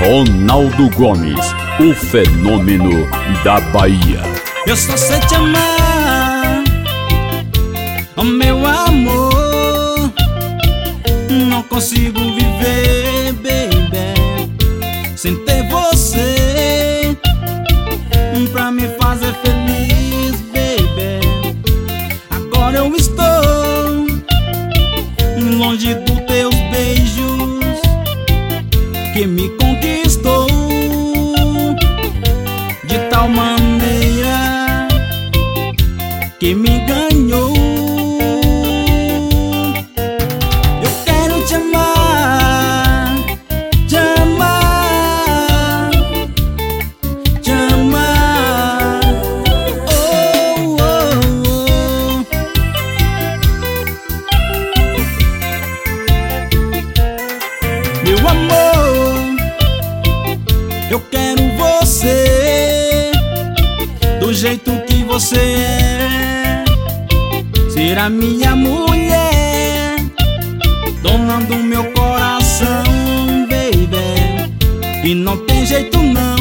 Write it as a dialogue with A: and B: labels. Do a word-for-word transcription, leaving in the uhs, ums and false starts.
A: Ronaldo Gomes, o fenômeno da Bahia.
B: Eu só sei te amar, oh meu amor. Não consigo viver, baby, sem ter você pra me fazer feliz, baby. Agora eu estou longe dos teus beijos que me conquistou de tal maneira que me ganhou. Eu quero te amar, te amar, te amar. Oh, oh, oh. Meu amor, eu quero você do jeito que você é, ser a minha mulher, dona do meu coração, baby. E não tem jeito não